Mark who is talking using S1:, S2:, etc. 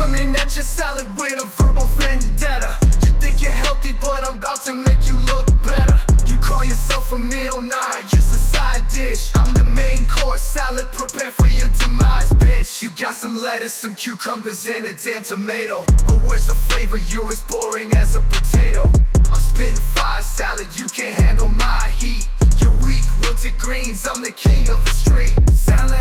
S1: Coming at your salad with a verbal vendetta. You think you're healthy, but I'm about to make you look better. You call yourself a meal, nah, just a side dish. I'm the main course salad, prepare for your demise, bitch. You got some lettuce, some cucumbers, and a damn tomato, but where's the flavor? You're as boring as a potato. I'm spitting fire salad, you can't handle my heat. You're weak, wilted greens, I'm the king of the street. Salad